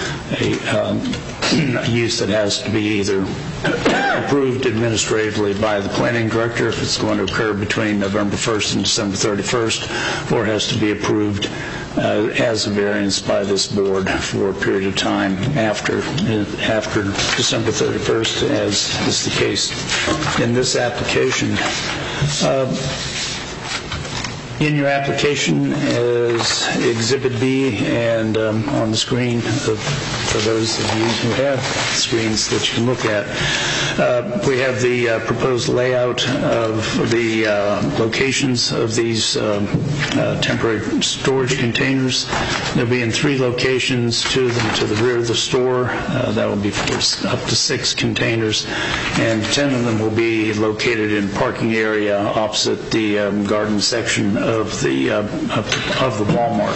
use that has to be either approved administratively by the planning director if it's going to occur between November 1st and December 31st, or has to be approved as a variance by this board for a period of time after December 31st, as is the case in this application. In your application is Exhibit B, and on the screen, for those of you who have screens that you can look at, we have the proposed layout of the locations of these temporary storage containers. They'll be in 3 locations, 2 of them to the rear of the store. That will be for up to 6 containers, and 10 of them will be located in parking area opposite the garden section of the Walmart.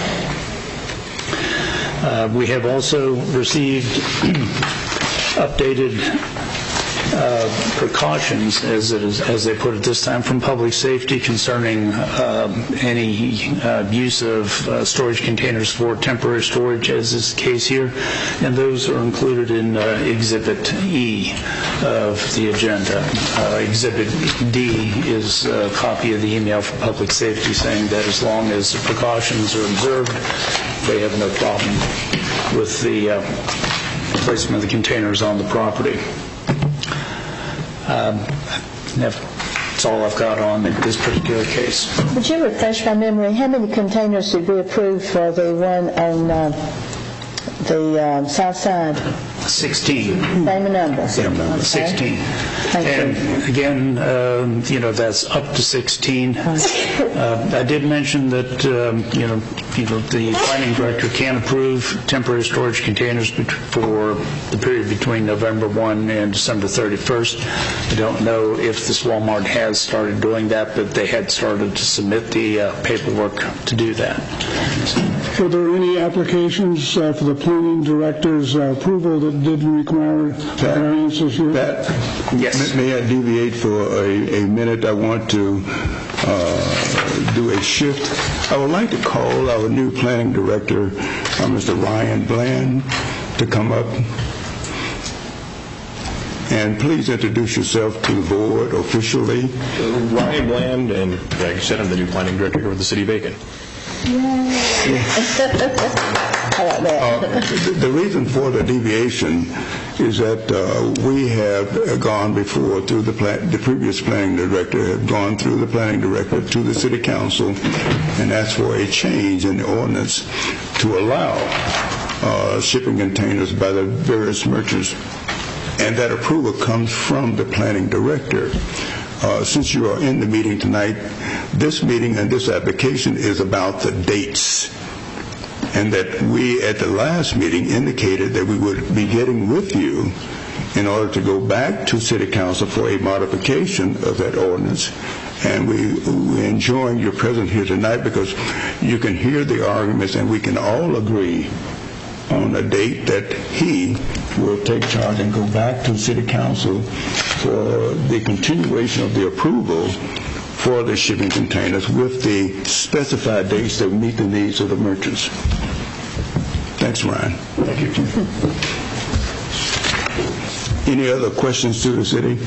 We have also received updated precautions, as they put it this time, from Public Safety concerning any use of storage containers for temporary storage, as is the case here, and those are included in Exhibit E of the agenda. Exhibit D is a copy of the email from Public Safety saying that as long as the precautions are observed, they have no problem with the placement of the containers on the property. That's all I've got on this particular case. Would you refresh my memory? How many containers did we approve for the one on the south side? 16. Same number? Okay. 16. And again, that's up to 16. I did mention that, the planning director can approve temporary storage containers for the period between November 1 and December 31st. I don't know if this Walmart has started doing that, but they had started to submit the paperwork to do that. Were there any applications for the planning director's approval that didn't require variances here? Yes. May I deviate for a minute? I want to do a shift. I would like to call our new planning director, Mr. Ryan Bland, to come up. And please introduce yourself to the board officially. Ryan Bland, and like you said, I'm the new planning director here with the City of Aiken. The reason for the deviation is that we have gone before through the previous planning director, have gone through the planning director to the city council and asked for a change in the ordinance to allow shipping containers by the various merchants, and that approval comes from the planning director. Since you are in the meeting tonight, this meeting and this application is about the dates, and that we at the last meeting indicated that we would be getting with you in order to go back to City Council for a modification of that ordinance. And we're enjoying your presence here tonight because you can hear the arguments and we can all agree on a date that he will take charge and go back to City Council for the continuation of the approval for the shipping containers with the specified dates that meet the needs of the merchants. Thanks, Ryan. Thank you. Any other questions to the city?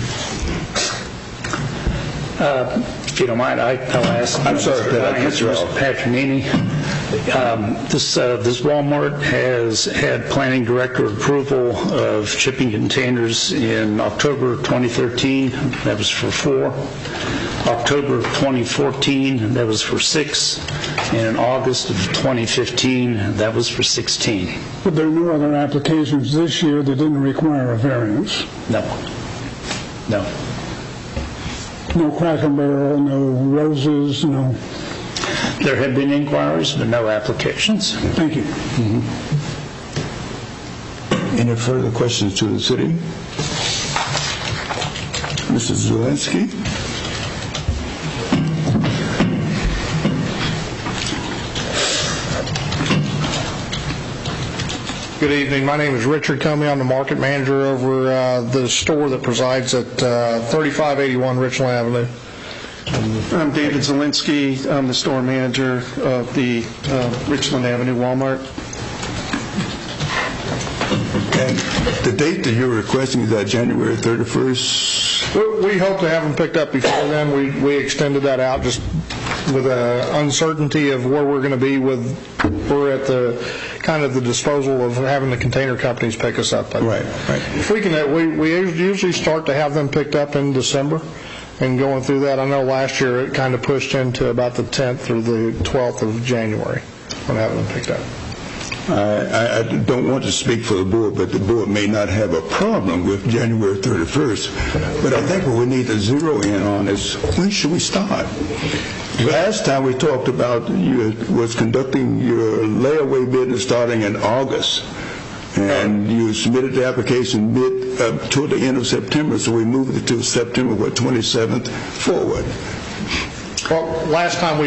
If you don't mind, I'll ask. I'm sorry, Mr. Patronini. This Walmart has had planning director approval of shipping containers in October 2013. That was for 4. October 2014, that was for 6. And in August of 2015, that was for 16. But there are no other applications this year that didn't require a variance? No. No. No Cracker Barrel, no Roses, no... There have been inquiries, but no applications. Thank you. Mm-hmm. Any further questions to the city? Mrs. Zielinski? Good evening. My name is Richard Comey. I'm the market manager over the store that presides at 3581 Richland Avenue. I'm David Zielinski. I'm the store manager of the Richland Avenue Walmart. And the date that you're requesting, is that January 31st? We hope to have them picked up before then. We extended that out just with uncertainty of where we're going to be with we're at the kind of the disposal of having the container companies pick us up. Right. If we can, we usually start to have them picked up in December. And going through that, I know last year it kind of pushed into about the 10th or the 12th of January when having them picked up. I don't want to speak for the board, but the board may not have a problem with January 31st. But I think what we need to zero in on is when should we start? Last time we talked about you was conducting your layaway business starting in August. And you submitted the application toward the end of September, so we moved it to September 27th forward. Well, last time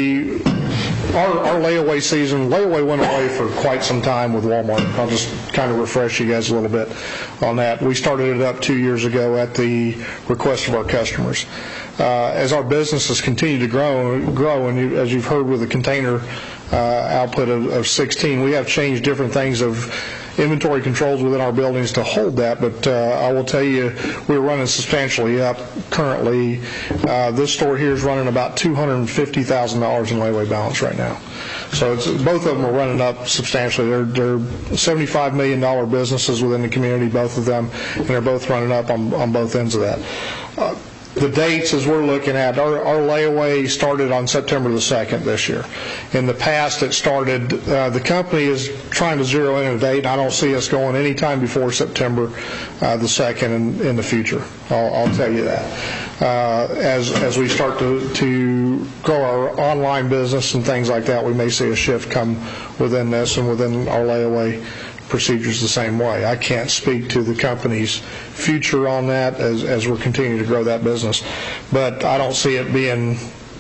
our layaway season, layaway went away for quite some time with Walmart. I'll just kind of refresh you guys a little bit on that. We started it up 2 years ago at the request of our customers. As our business has continued to grow, and as you've heard with the container output of 16, we have changed different things of inventory controls within our buildings to hold that, but I will tell you we're running substantially up currently. This store here is running about $250,000 in layaway balance right now. So both of them are running up substantially. They're $75 million businesses within the community, both of them, and they're both running up on both ends of that. The dates, as we're looking at, our layaway started on September the 2nd this year. In the past, it started, the company is trying to zero in a date, and I don't see us going any time before September the 2nd in the future. I'll tell you that. As we start to grow our online business and things like that, we may see a shift come within this and within our layaway procedures the same way. I can't speak to the company's future on that as we're continuing to grow that business, but I don't see it being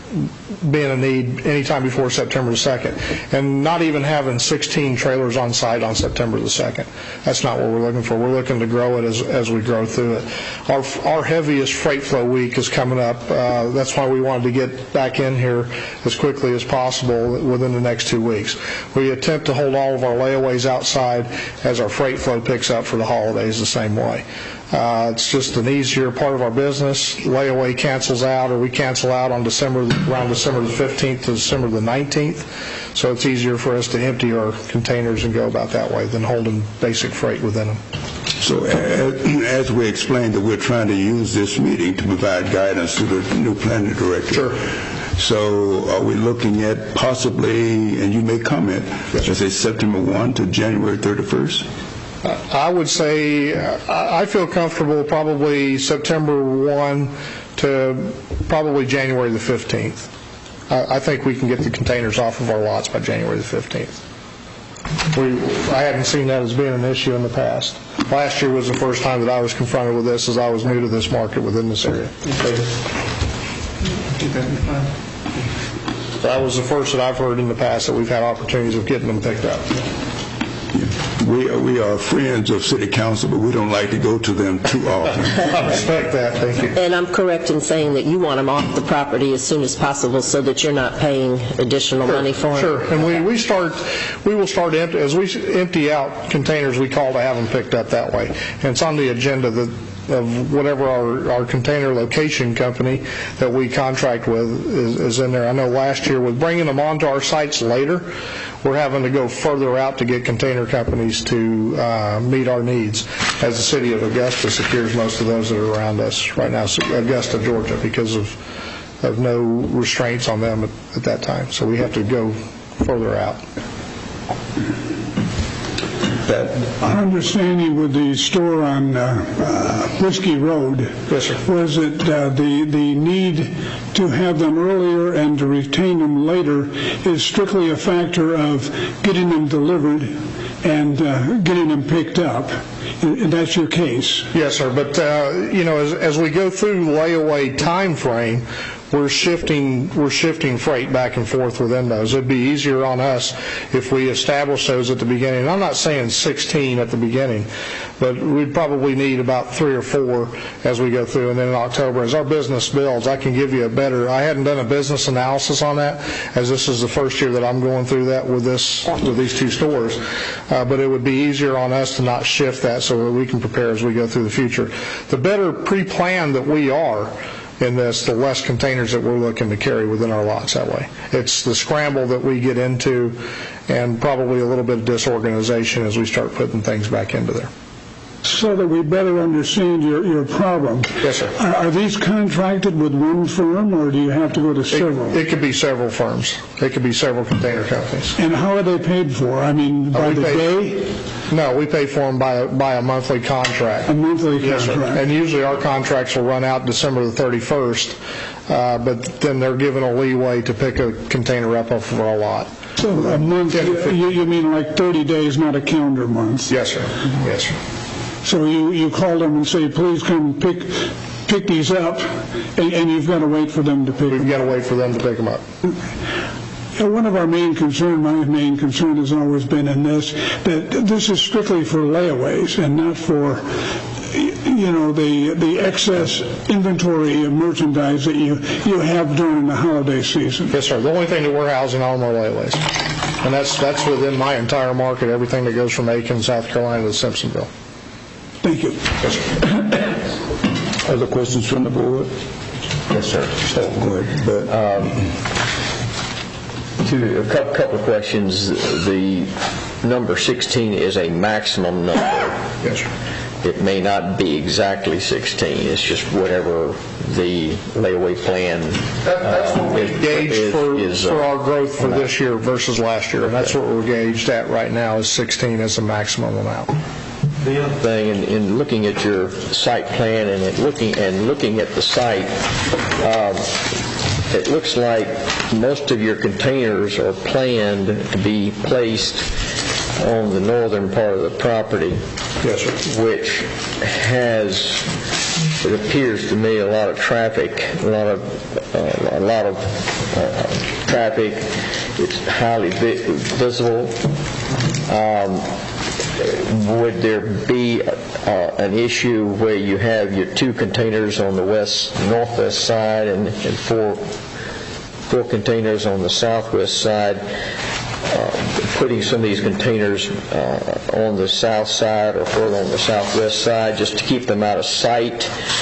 a need anytime before September the 2nd, and not even having 16 trailers on site on September the 2nd. That's not what we're looking for. We're looking to grow it as we grow through it. Our heaviest freight flow week is coming up. That's why we wanted to get back in here as quickly as possible within the next 2 weeks. We attempt to hold all of our layaways outside as our freight flow picks up for the holidays the same way. It's just an easier part of our business. Layaway cancels out, or we cancel out on around December the 15th to December the 19th. So it's easier for us to empty our containers and go about that way than holding basic freight within them. So as we explained, that we're trying to use this meeting to provide guidance to the new planning director. Sure. So are we looking at possibly, and you may comment, let's say September 1 to January 31st? I would say I feel comfortable probably September 1 to probably January the 15th. I think we can get the containers off of our lots by January the 15th. I hadn't seen that as being an issue in the past. Last year was the first time that I was confronted with this, as I was new to this market within this area. That was the first that I've heard in the past that we've had opportunities of getting them picked up. We are friends of City Council, but we don't like to go to them too often. I respect that. Thank you. And I'm correct in saying that you want them off the property as soon as possible so that you're not paying additional money for them? Sure. And we will start as we empty out containers, we call to have them picked up that way. And it's on the agenda of whatever our container location company that we contract with is in there. I know last year with bringing them onto our sites later, we're having to go further out to get container companies to meet our needs, as the city of Augusta secures most of those that are around us right now, Augusta, Georgia, because of no restraints on them at that time. So we have to go further out. Our understanding with the store on Whiskey Road, yes, sir, was it the need to have them earlier and to retain them later is strictly a factor of getting them delivered and getting them picked up. And that's your case? Yes, sir. But as we go through layaway time frame, we're shifting freight back and forth within those. It'd be easier on us if we establish those at the beginning. And I'm not saying 16 at the beginning, but we'd probably need about 3 or 4 as we go through. And then in October, as our business builds, I can give you I hadn't done a business analysis on that, as this is the first year that I'm going through that with these 2 stores. But it would be easier on us to not shift that so that we can prepare as we go through the future. The better pre-planned that we are, in this, the less containers that we're looking to carry within our lots that way. It's the scramble that we get into and probably a little bit of disorganization as we start putting things back into there. So that we better understand your problem. Yes, sir. Are these contracted with one firm, or do you have to go to several? It could be several firms. It could be several container companies. And how are they paid for? I mean, by the day? No, we pay for them by a monthly contract. A monthly Yes, contract. sir. And usually our contracts will run out December the 31st, but then they're given a leeway to pick a container up off of our lot. So a month, you mean like 30 days, not a calendar month? Yes, sir. Yes, sir. So you call them and say, please come pick these up, and you've got to wait for them to pick them up. We've got to wait for them to pick them up. One of our main concern, my main concern has always been in this, that this is strictly for layaways and not for, the excess inventory of merchandise that you have during the holiday season. Yes, sir. The only thing that we're housing are more layaways. And that's within my entire market, everything that goes from Aiken, South Carolina to Simpsonville. Thank you. Yes, sir. Other questions from the board? Yes, sir. Go ahead. A couple of questions. The number 16 is a maximum number. Yes, sir. It may not be exactly 16. It's just whatever the layaway plan That's what we gauged for our growth for this year versus last year. And that's what we're gauged at right now is 16 as a maximum amount. The other thing, in looking at your site plan and looking at the site, it looks like most of your containers are planned to be placed on the northern part of the property. Yes, sir. Which has, it appears to me, a lot of traffic, a lot of traffic. It's highly visible. Would there be an issue where you have your two containers on the northwest side and four containers on the southwest side? Putting some of these containers on the south side or further on the southwest side just to keep them out of sight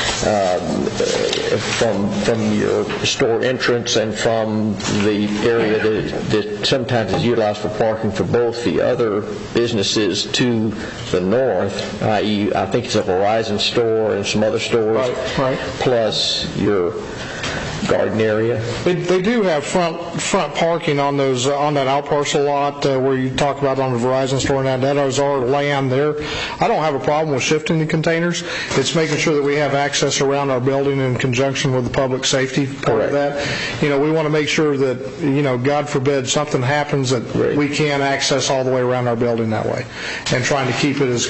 from your store entrance and from the area that sometimes is utilized for parking for both the other businesses to the north, i.e. I think it's a Verizon store and some other stores, right. Plus your garden area. They do have front parking on those on that out parcel lot where you talk about on the Verizon store, and that is our land there. I don't have a problem with shifting the containers. It's making sure that we have access around our building in conjunction with the public safety part of that. We want to make sure that God forbid something happens that we can access all the way around our building that way, and trying to keep it as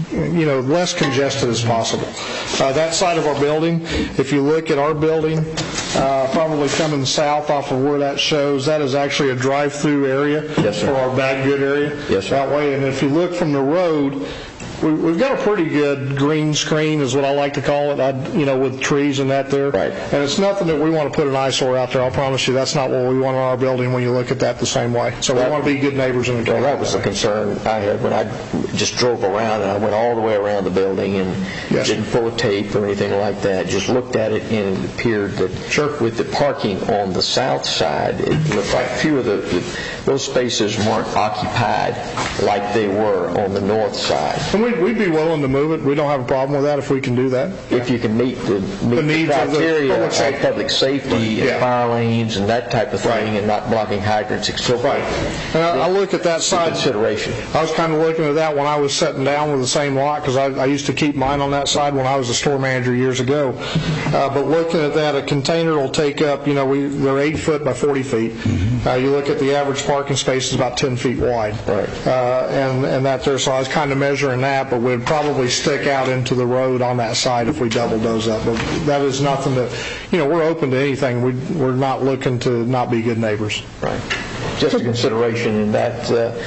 less congested as possible. That side of our building, if you look at our building. Probably coming south off of where that shows, that is actually a drive-through area for our bag good area. Yes, sir. That way, and if you look from the road, we've got a pretty good green screen, is what I like to call it, with trees and that there. Right. And it's nothing that we want to put an eyesore out there. I'll promise you that's not what we want in our building when you look at that the same way. So we want to be good neighbors in the Well, that was the concern I had when I just drove around, and I went all the way around the building and didn't pull a tape or anything like that. Just looked at it, and it appeared that with the parking on the south side, it looked like few of those spaces weren't occupied like they were on the north side. And we'd be willing to move it. We don't have a problem with that if we can do that. If you can meet the criteria of public safety and fire lanes and that type of thing, and not blocking hydrants, etc. Right. And I look at that side. Consideration. I was kind of looking at that when I was sitting down with the same lot, because I used to keep mine on that side when I was a store manager years ago. But looking at that, a container will take up, they're 8 foot by 40 feet. You look at the average parking space is about 10 feet wide. Right. And that there, so I was kind of measuring that, but we'd probably stick out into the road on that side if we doubled those up. But that is nothing that, we're open to anything. We're not looking to not be good neighbors. Right. Just a consideration in that,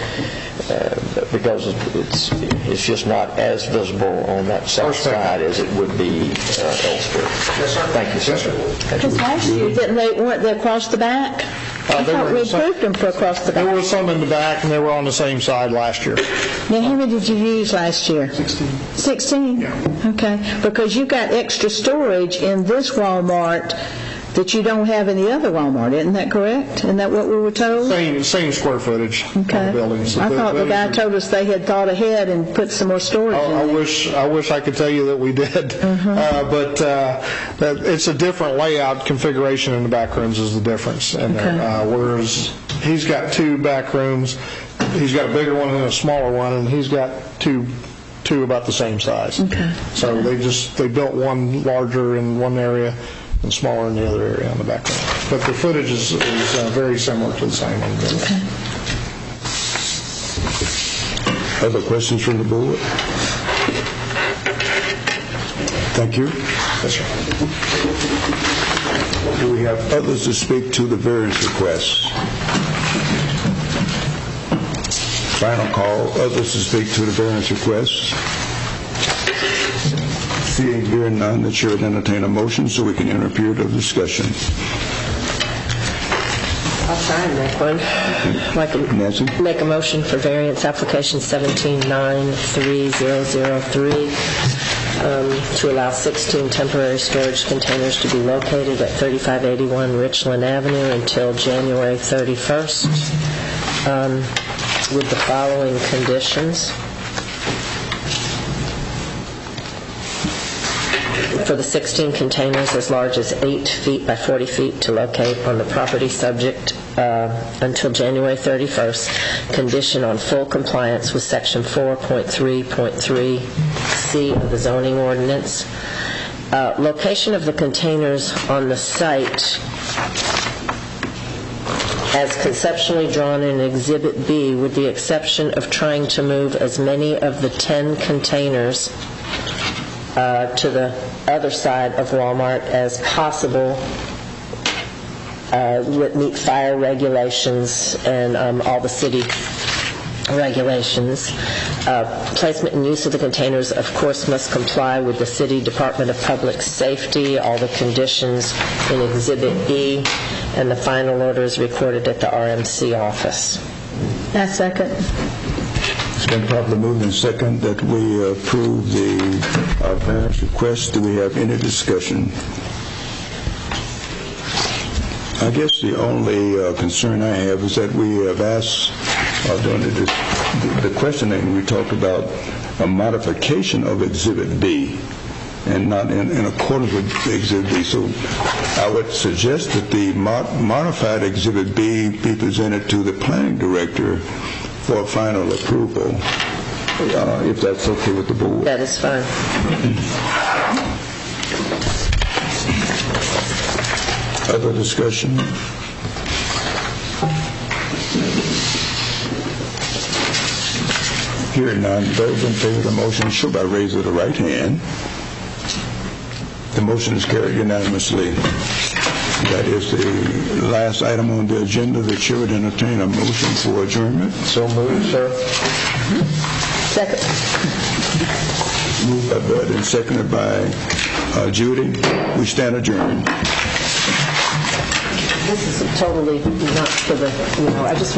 because it's just not as visible on that south side as it would be elsewhere. Yes, sir. Thank you, sir. Yes, sir. Because last year, weren't they across the back? I thought we approved them for across the back. There were some in the back, and they were on the same side last year. Now, how many did you use last year? 16. 16? Yeah. Okay. Because you got extra storage in this Walmart that you don't have in the other Walmart. Isn't that correct? Isn't that what we were told? Same square footage on the buildings. I thought the guy told us they had thought ahead and put some more storage in there. I wish I could tell you that we did. But it's a different layout configuration in the back rooms is the difference. And whereas he's got 2 back rooms, he's got a bigger one and a smaller one, and he's got two about the same size. Okay. So they built one larger in one area and smaller in the other area on the back room. But the footage is very similar to the same one. Okay. Other questions from the board? Thank you. Yes, sir. Do we have others to speak to the variance requests? Final call. Others to speak to the variance requests? Seeing here none, the chair would entertain a motion so we can enter a period of discussion. I'll try and make one. Nancy? Make a motion for variance application 17-93003 to allow 16 temporary storage containers to be located at 3581 Richland Avenue until January 31st with the following conditions. For the 16 containers as large as 8 feet by 40 feet to locate on the property subject until January 31st, condition on full compliance with Section 4.3.3C of the zoning ordinance. Location of the containers on the site as conceptually drawn in Exhibit B, with the exception of trying to move as many of the 10 containers to the other side of Walmart as possible, meet fire regulations and all the city regulations. Placement and use of the containers, of course, must comply with the City Department of Public Safety, all the conditions in Exhibit E, and the final order is recorded at the RMC office. I second. It's been properly moved and second that we approve the variance request. Do we have any discussion? I guess the only concern I have is that we have asked, during the questioning, we talked about a modification of Exhibit B and not in accordance with Exhibit B. So I would suggest that the modified Exhibit B be presented to the planning director for final approval, if that's okay with the board. That is fine. Other discussion? Hearing none, those in favor of the motion show by raising the right hand. The motion is carried unanimously. That is the last item on the agenda. The chair would entertain a motion for adjournment. So moved, sir. Second. Moved by Bud and seconded by Judy. We stand adjourned. This is totally not for the, I just